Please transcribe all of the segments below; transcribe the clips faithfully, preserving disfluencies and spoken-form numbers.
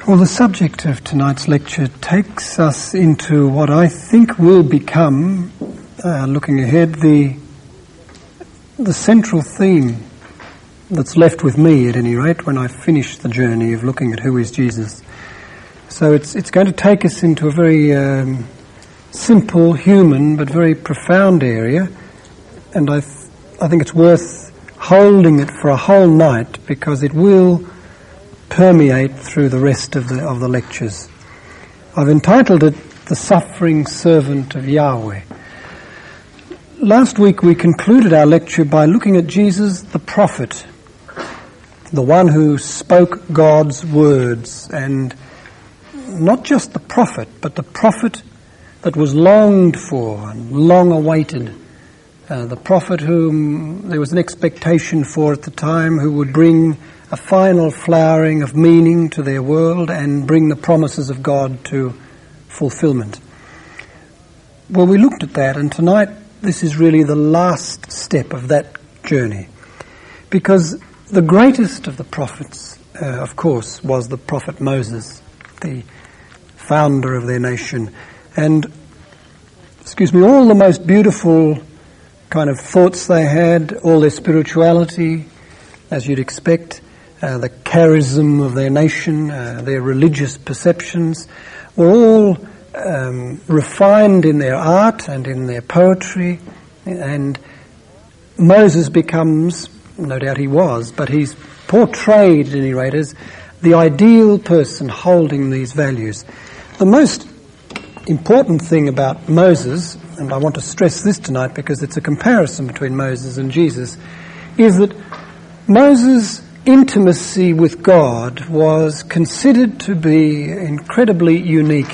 Well, the subject of tonight's lecture takes us into what I think will become, uh, looking ahead, the the central theme that's left with me, at any rate, when I finish the journey of looking at who is Jesus. So it's it's going to take us into a very um, simple, human, but very profound area, and I th- I think it's worth holding it for a whole night because it will permeate through the rest of the of the lectures. I've entitled it "The Suffering Servant of Yahweh." Last week we concluded our lecture by looking at Jesus the prophet, the one who spoke God's words, and not just the prophet, but the prophet that was longed for and long awaited, uh, the prophet whom there was an expectation for at the time, who would bring a final flowering of meaning to their world and bring the promises of God to fulfillment. Well, we looked at that, and tonight this is really the last step of that journey. Because the greatest of the prophets, uh, of course, was the prophet Moses, the founder of their nation. And, excuse me, all the most beautiful kind of thoughts they had, all their spirituality, as you'd expect, Uh, the charism of their nation, uh, their religious perceptions, were all um, refined in their art and in their poetry. And Moses becomes, no doubt he was, but he's portrayed at any rate as the ideal person holding these values. The most important thing about Moses, and I want to stress this tonight because it's a comparison between Moses and Jesus, is that Moses' intimacy with God was considered to be incredibly unique.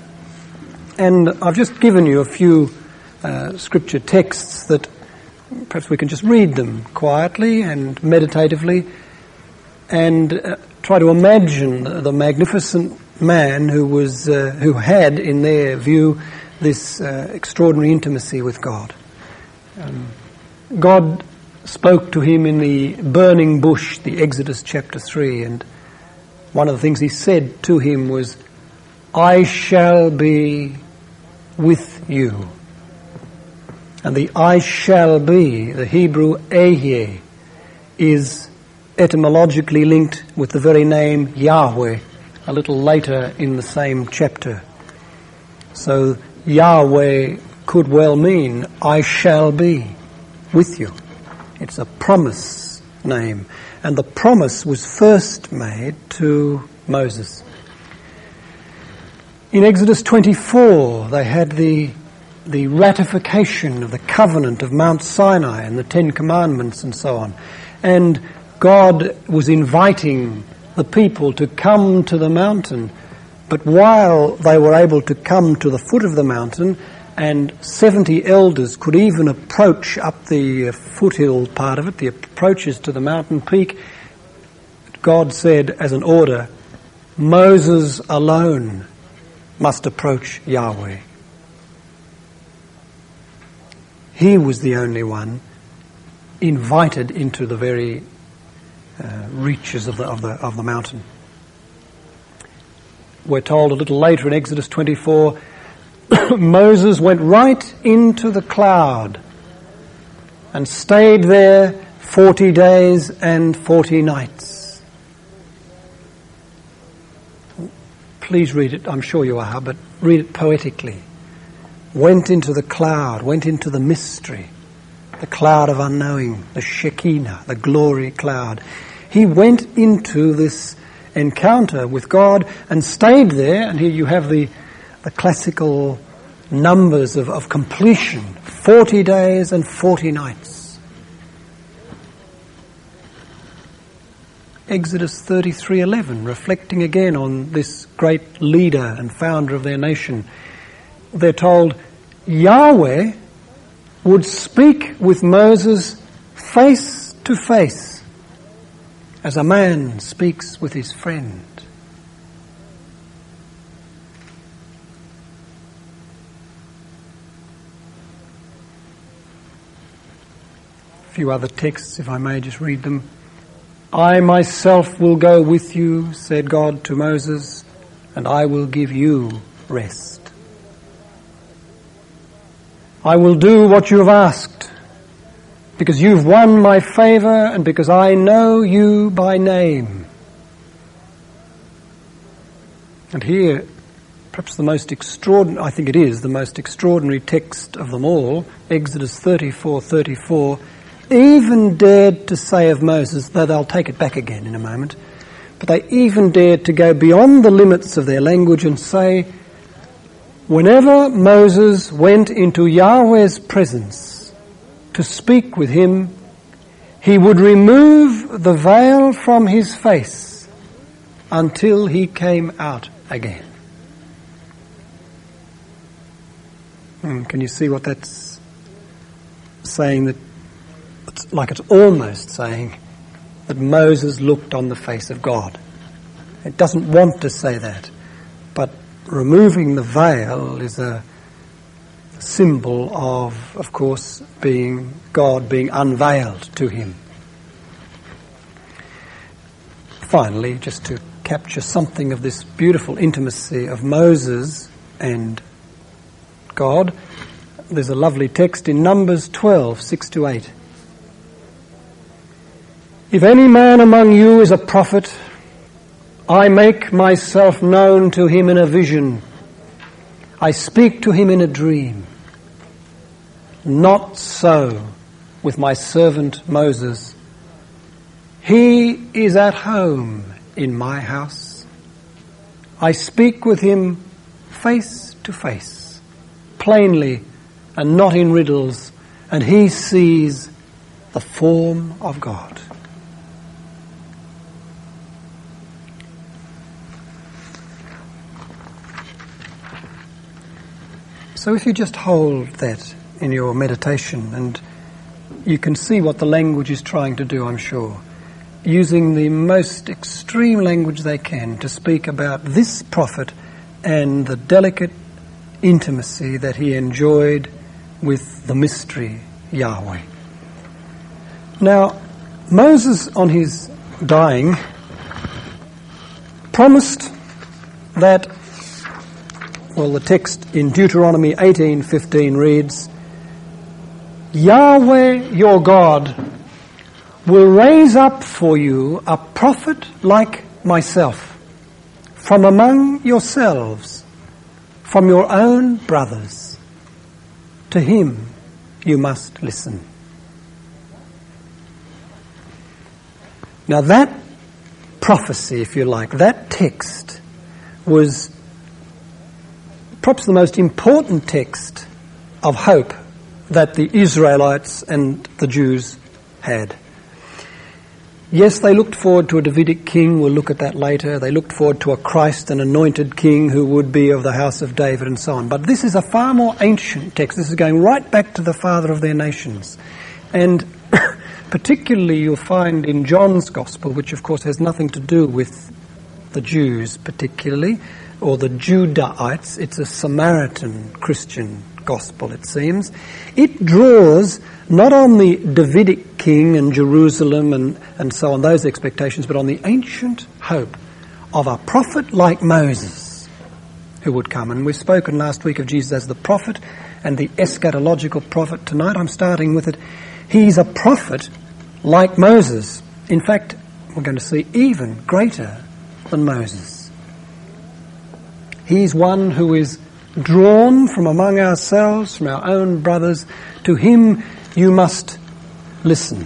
And I've just given you a few uh, scripture texts that perhaps we can just read them quietly and meditatively and uh, try to imagine the magnificent man who was, uh, who had, in their view, this uh, extraordinary intimacy with God. Um, God spoke to him in the burning bush, the Exodus chapter three, and one of the things he said to him was, "I shall be with you." And the "I shall be," the Hebrew "ehyeh," is etymologically linked with the very name Yahweh, a little later in the same chapter. So Yahweh could well mean, "I shall be with you." It's a promise name. And the promise was first made to Moses. In Exodus twenty-four, they had the, the ratification of the covenant of Mount Sinai and the Ten Commandments and so on. And God was inviting the people to come to the mountain. But while they were able to come to the foot of the mountain, and seventy elders could even approach up the foothill part of it, the approaches to the mountain peak, God said as an order, Moses alone must approach Yahweh. He was the only one invited into the very uh, reaches of the, of the, of the mountain. We're told a little later in Exodus twenty-four, Moses went right into the cloud and stayed there forty days and forty nights. Please read it, I'm sure you are, but read it poetically. Went into the cloud, went into the mystery, the cloud of unknowing, the Shekinah, the glory cloud. He went into this encounter with God and stayed there, and here you have the the classical numbers of, of completion, forty days and forty nights. Exodus thirty-three eleven, reflecting again on this great leader and founder of their nation. They're told Yahweh would speak with Moses face to face, as a man speaks with his friend. A few other texts, if I may just read them. I myself will go with you, said God to Moses, and I will give you rest. I will do what you have asked, because you've won my favor and because I know you by name. And here, perhaps the most extraordinary, I think it is the most extraordinary text of them all, Exodus thirty-four thirty-four, even dared to say of Moses, though they'll take it back again in a moment, but they even dared to go beyond the limits of their language and say, whenever Moses went into Yahweh's presence to speak with him, he would remove the veil from his face until he came out again. Hmm, can you see what that's saying? That it's like it's almost saying that Moses looked on the face of God. It doesn't want to say that, but removing the veil is a symbol of, of course, being God being unveiled to him. Finally, just to capture something of this beautiful intimacy of Moses and God, there's a lovely text in Numbers twelve, six to eight. If any man among you is a prophet, I make myself known to him in a vision. I speak to him in a dream. Not so with my servant Moses. He is at home in my house. I speak with him face to face, plainly and not in riddles, and he sees the form of God. So if you just hold that in your meditation, and you can see what the language is trying to do, I'm sure, using the most extreme language they can to speak about this prophet and the delicate intimacy that he enjoyed with the mystery Yahweh. Now, Moses, on his dying, promised that, well, the text in Deuteronomy eighteen fifteen reads, Yahweh your God will raise up for you a prophet like myself from among yourselves, from your own brothers. To him you must listen. Now that prophecy, if you like, that text was perhaps the most important text of hope that the Israelites and the Jews had. Yes, they looked forward to a Davidic king. We'll look at that later. They looked forward to a Christ, an anointed king who would be of the house of David and so on. But this is a far more ancient text. This is going right back to the father of their nations. And particularly you'll find in John's Gospel, which of course has nothing to do with the Jews particularly, or the Judahites. It's a Samaritan Christian gospel, it seems. It draws not on the Davidic king and Jerusalem and, and so on, those expectations, but on the ancient hope of a prophet like Moses who would come. And we've spoken last week of Jesus as the prophet and the eschatological prophet. Tonight I'm starting with it. He's a prophet like Moses. In fact, we're going to see even greater than Moses. He's one who is drawn from among ourselves, from our own brothers. To him you must listen.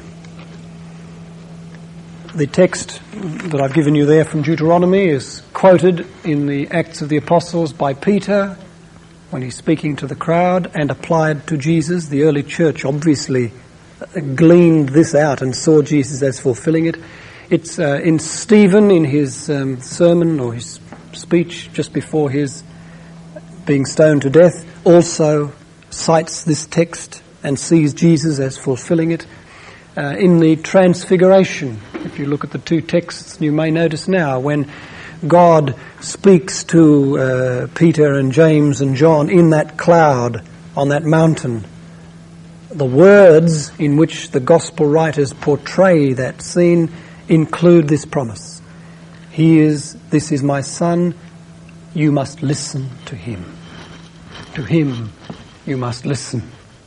The text that I've given you there from Deuteronomy is quoted in the Acts of the Apostles by Peter when he's speaking to the crowd, and applied to Jesus. The early church obviously gleaned this out and saw Jesus as fulfilling it. It's uh, in Stephen, in his um, sermon or his speech just before his being stoned to death, also cites this text and sees Jesus as fulfilling it. Uh, in the Transfiguration, if you look at the two texts, you may notice now when God speaks to uh, Peter and James and John in that cloud on that mountain, the words in which the gospel writers portray that scene include this promise. He is, this is my son, you must listen to him. To him you must listen.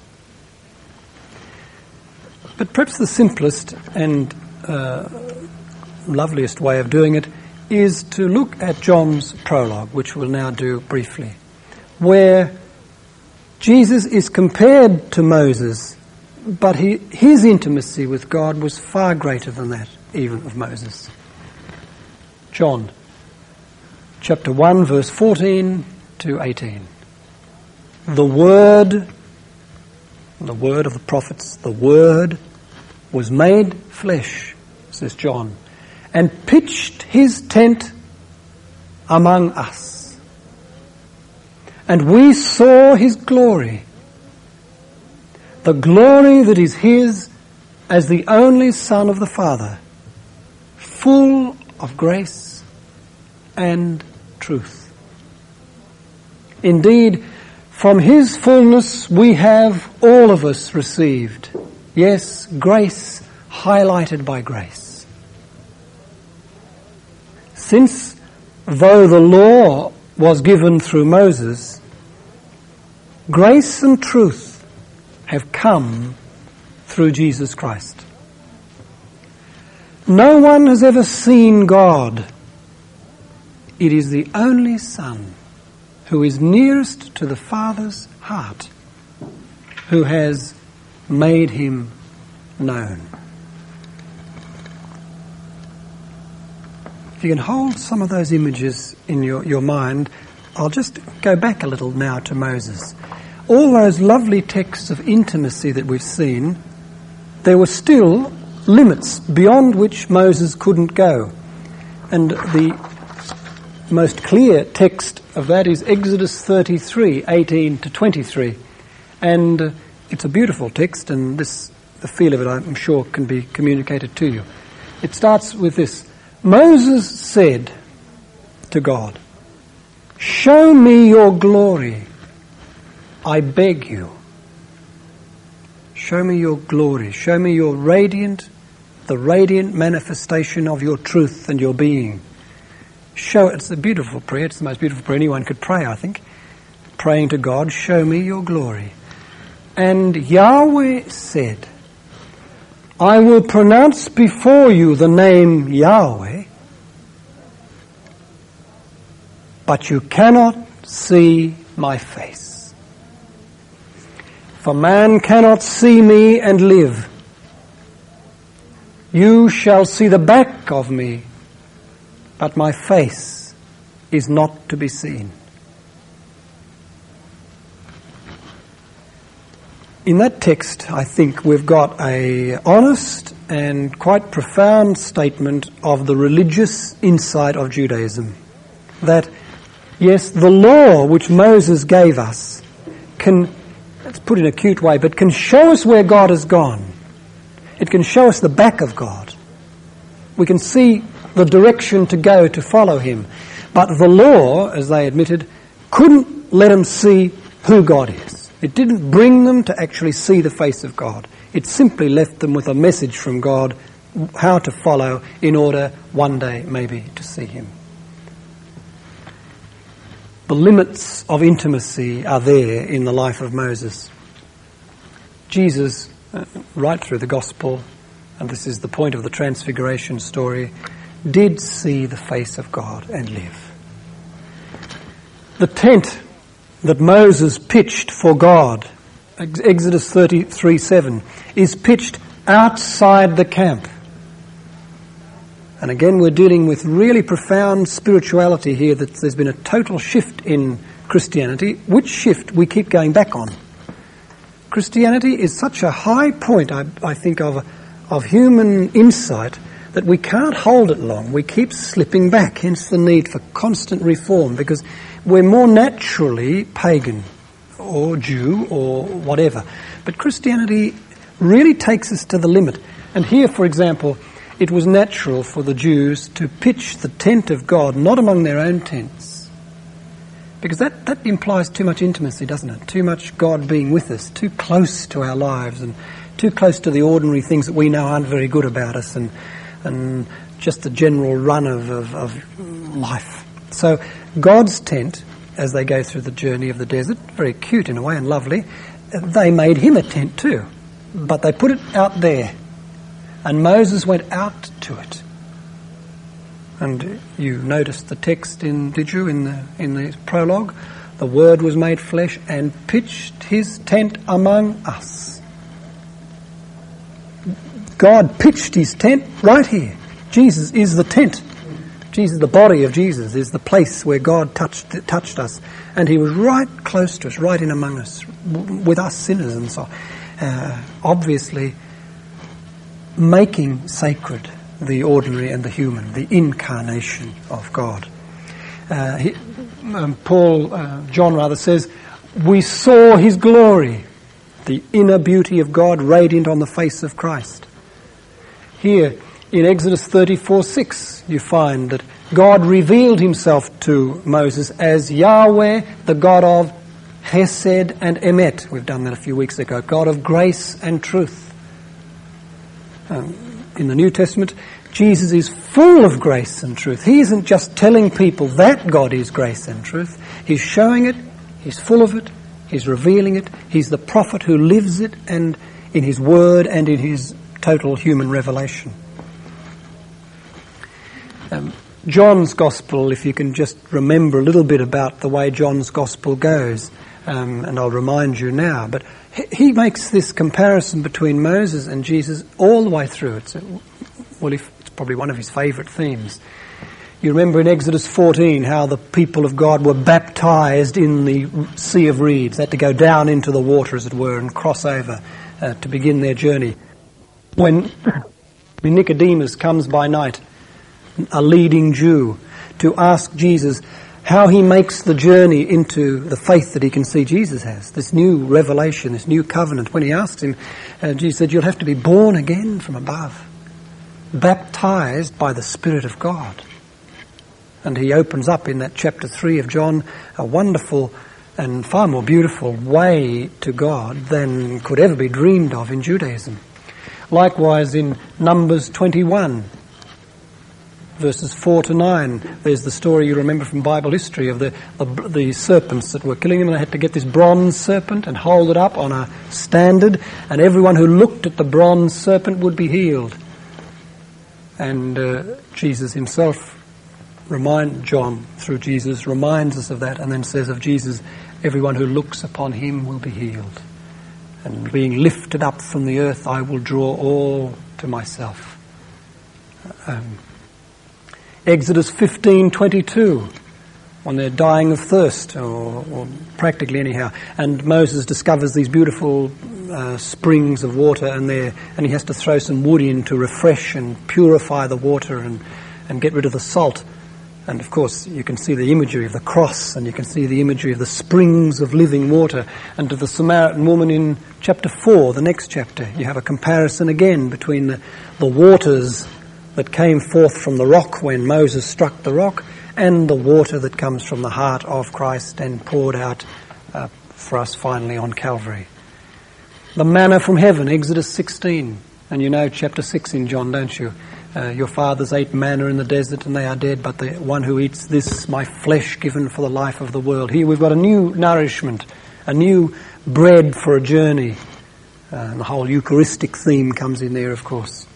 But perhaps the simplest and uh, loveliest way of doing it is to look at John's prologue, which we'll now do briefly, where Jesus is compared to Moses, but he, his intimacy with God was far greater than that, even of Moses. John, chapter one, verse fourteen to eighteen. The Word, the Word of the prophets, the Word was made flesh, says John, and pitched his tent among us. And we saw his glory, the glory that is his as the only Son of the Father, full of grace and truth. Indeed, from his fullness we have all of us received. Yes, grace highlighted by grace. Since, though the law was given through Moses, grace and truth have come through Jesus Christ. No one has ever seen God. It is the only Son who is nearest to the Father's heart who has made him known. If you can hold some of those images in your, your mind, I'll just go back a little now to Moses. All those lovely texts of intimacy that we've seen, there were still limits beyond which Moses couldn't go. And the most clear text of that is Exodus thirty-three, eighteen to twenty-three. And uh, it's a beautiful text, and this, the feel of it, I'm sure, can be communicated to you. It starts with this. Moses said to God, "Show me your glory, I beg you. Show me your glory. Show me your radiant, the radiant manifestation of your truth and your being." Show, it's a beautiful prayer. It's the most beautiful prayer anyone could pray, I think. Praying to God, show me your glory. And Yahweh said, "I will pronounce before you the name Yahweh, but you cannot see my face. For man cannot see me and live. You shall see the back of me, but my face is not to be seen." In that text, I think we've got a honest and quite profound statement of the religious insight of Judaism. That, yes, the law which Moses gave us can, let's put it in a cute way, but can show us where God has gone. It can show us the back of God. We can see the direction to go to follow him. But the law, as they admitted, couldn't let them see who God is. It didn't bring them to actually see the face of God. It simply left them with a message from God, how to follow in order one day maybe to see him. The limits of intimacy are there in the life of Moses. Jesus, uh, right through the gospel, and this is the point of the Transfiguration story, did see the face of God and live. The tent that Moses pitched for God, Exodus thirty-three seven, is pitched outside the camp. And again, we're dealing with really profound spirituality here, that there's been a total shift in Christianity, which shift we keep going back on. Christianity is such a high point, I, I think, of, of human insight that we can't hold it long. We keep slipping back, hence the need for constant reform, because we're more naturally pagan or Jew or whatever. But Christianity really takes us to the limit. And here, for example, it was natural for the Jews to pitch the tent of God not among their own tents, because that, that implies too much intimacy, doesn't it? Too much God being with us, too close to our lives, and too close to the ordinary things that we know aren't very good about us, and and just the general run of, of, of life. So God's tent, as they go through the journey of the desert, very cute in a way and lovely, they made him a tent too, but they put it out there, and Moses went out to it. And you noticed the text in, did you, in the in the prologue? The Word was made flesh and pitched his tent among us. God pitched his tent right here. Jesus is the tent. Jesus, the body of Jesus, is the place where God touched touched us. And he was right close to us, right in among us, with us sinners and so uh, obviously making sacred the ordinary and the human, the incarnation of God. Uh, he, um, Paul, uh, John rather, says, we saw his glory, the inner beauty of God radiant on the face of Christ. Here, in Exodus thirty-four six, you find that God revealed himself to Moses as Yahweh, the God of Chesed and Emet. We've done that a few weeks ago. God of grace and truth. Um, in the New Testament, Jesus is full of grace and truth. He isn't just telling people that God is grace and truth. He's showing it. He's full of it. He's revealing it. He's the prophet who lives it, and in his word and in his total human revelation. Um, John's Gospel, if you can just remember a little bit about the way John's Gospel goes, um, and I'll remind you now, but he, he makes this comparison between Moses and Jesus all the way through. It's, a, well, if, it's probably one of his favourite themes. You remember in Exodus fourteen how the people of God were baptised in the Sea of Reeds. They had to go down into the water, as it were, and cross over uh, to begin their journey. When Nicodemus comes by night, a leading Jew, to ask Jesus how he makes the journey into the faith that he can see Jesus has, this new revelation, this new covenant. When he asked him, uh, Jesus said, you'll have to be born again from above, baptised by the Spirit of God. And he opens up in that chapter three of John a wonderful and far more beautiful way to God than could ever be dreamed of in Judaism. Likewise in Numbers twenty-one, verses four to nine, there's the story you remember from Bible history of the, the the serpents that were killing them, and they had to get this bronze serpent and hold it up on a standard, and everyone who looked at the bronze serpent would be healed. And uh, Jesus himself, remind John through Jesus, reminds us of that, and then says of Jesus, everyone who looks upon him will be healed. And being lifted up from the earth, I will draw all to myself. Um, Exodus fifteen twenty-two, when they're dying of thirst, or, or practically anyhow, and Moses discovers these beautiful uh, springs of water, and there, and he has to throw some wood in to refresh and purify the water and, and get rid of the salt. And of course, you can see the imagery of the cross, and you can see the imagery of the springs of living water. And to the Samaritan woman in chapter four, the next chapter, you have a comparison again between the, the waters that came forth from the rock when Moses struck the rock, and the water that comes from the heart of Christ and poured out uh, for us finally on Calvary. The manna from heaven, Exodus sixteen. And you know chapter six in John, don't you? Uh, your fathers ate manna in the desert and they are dead, but the one who eats this, my flesh given for the life of the world. Here we've got a new nourishment, a new bread for a journey. Uh, and the whole Eucharistic theme comes in there, of course.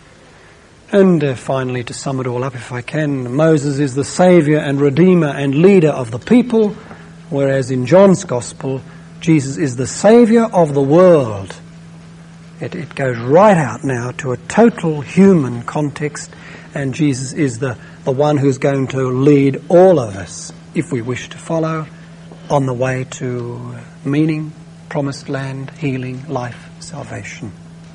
And uh, finally, to sum it all up, if I can, Moses is the saviour and redeemer and leader of the people, whereas in John's Gospel, Jesus is the saviour of the world. It, it goes right out now to a total human context, and Jesus is the, the one who's going to lead all of us, if we wish to follow, on the way to meaning, promised land, healing, life, salvation.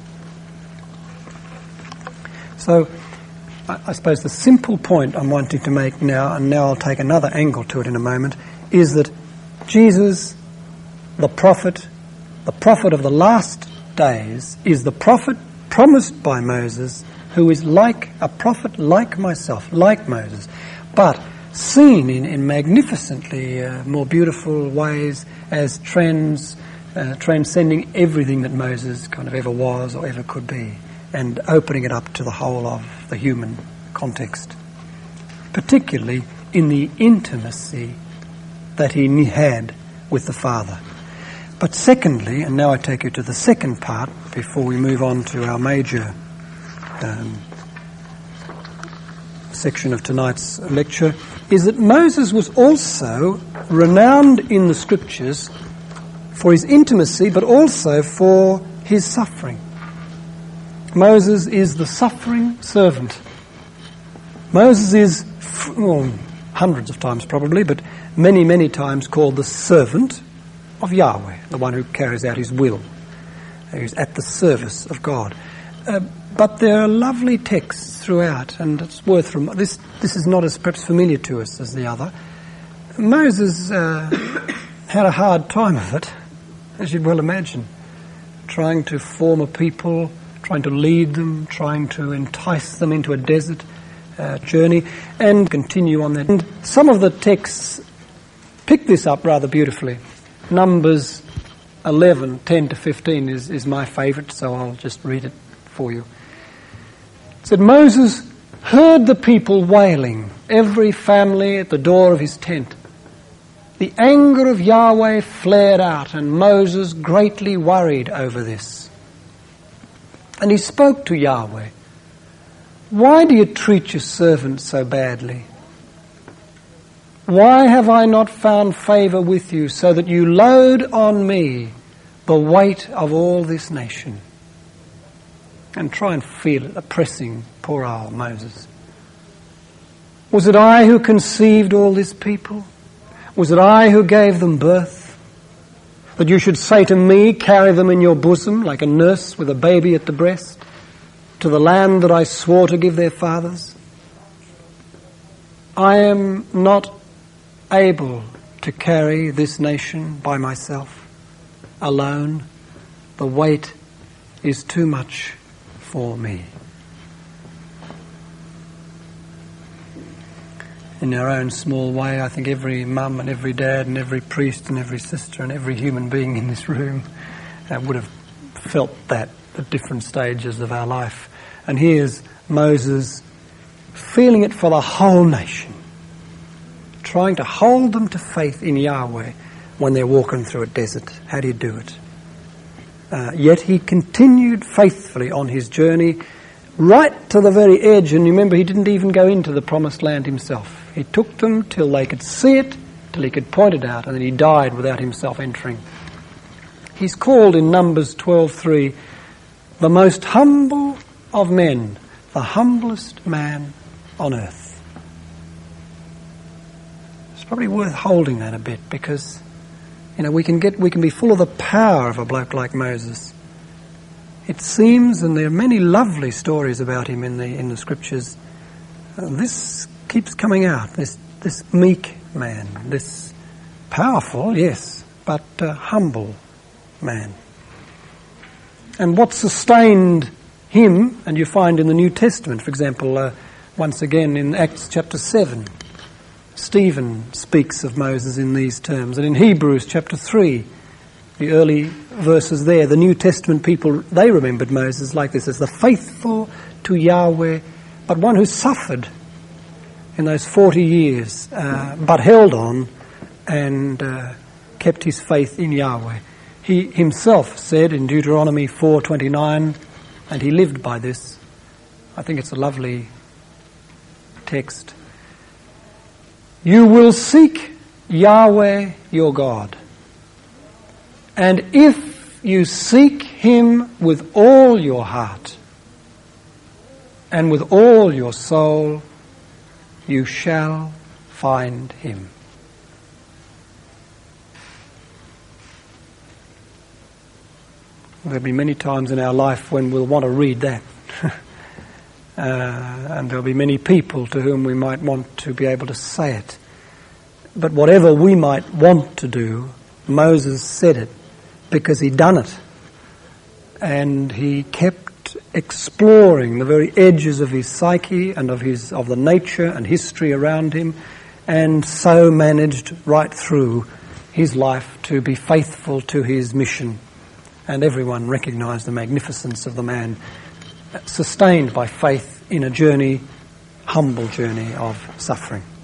So, I, I suppose the simple point I'm wanting to make now, and now I'll take another angle to it in a moment, is that Jesus, the prophet, the prophet of the last days, is the prophet promised by Moses, who is like a prophet like myself, like Moses, but seen in, in magnificently uh, more beautiful ways as trans, uh, transcending everything that Moses kind of ever was or ever could be, and opening it up to the whole of the human context, particularly in the intimacy that he had with the Father. But secondly, and now I take you to the second part before we move on to our major um, section of tonight's lecture, is that Moses was also renowned in the Scriptures for his intimacy, but also for his suffering. Moses is the suffering servant. Moses is, well, hundreds of times probably, but many, many times called the servant of Yahweh, the one who carries out his will, who's at the service of God. Uh, but there are lovely texts throughout, and it's worth rem- this. This is not as perhaps familiar to us as the other. Moses uh, had a hard time of it, as you'd well imagine, trying to form a people, trying to lead them, trying to entice them into a desert uh, journey, and continue on that. And some of the texts pick this up rather beautifully. Numbers eleven, ten to fifteen is, is my favourite, so I'll just read it for you. It said, Moses heard the people wailing, every family at the door of his tent. The anger of Yahweh flared out, and Moses greatly worried over this. And he spoke to Yahweh, "Why do you treat your servant so badly? Why have I not found favour with you so that you load on me the weight of all this nation?" And try and feel it oppressing poor old Moses. Was it I who conceived all this people? Was it I who gave them birth? That you should say to me, carry them in your bosom like a nurse with a baby at the breast, to the land that I swore to give their fathers? I am not able to carry this nation by myself, alone. The weight is too much for me. In our own small way, I think every mum and every dad and every priest and every sister and every human being in this room uh, would have felt that at different stages of our life. And here's Moses feeling it for the whole nation, trying to hold them to faith in Yahweh when they're walking through a desert. How do you do it? Uh, yet he continued faithfully on his journey right to the very edge. And remember, he didn't even go into the promised land himself. He took them till they could see it, till he could point it out, and then he died without himself entering. He's called in Numbers twelve three the most humble of men, the humblest man on earth. It's probably worth holding that a bit, because you know we can get we can be full of the power of a bloke like Moses. It seems, and there are many lovely stories about him in the in the scriptures. Uh, this keeps coming out. This this meek man, this powerful, yes, but uh, humble man. And what sustained him, and you find in the New Testament, for example, uh, once again in Acts chapter seven, Stephen speaks of Moses in these terms. And in Hebrews chapter three, the early verses there, the New Testament people, they remembered Moses like this, as the faithful to Yahweh, but one who suffered in those forty years, uh, but held on and uh, kept his faith in Yahweh. He himself said in Deuteronomy four twenty-nine, and he lived by this. I think it's a lovely text. You will seek Yahweh your God, and if you seek him with all your heart and with all your soul, you shall find him. There'll be many times in our life when we'll want to read that. uh, and there'll be many people to whom we might want to be able to say it. But whatever we might want to do, Moses said it because he'd done it. And he kept exploring the very edges of his psyche and of his of the nature and history around him, and so managed right through his life to be faithful to his mission. And everyone recognised the magnificence of the man, sustained by faith in a journey, humble journey of suffering.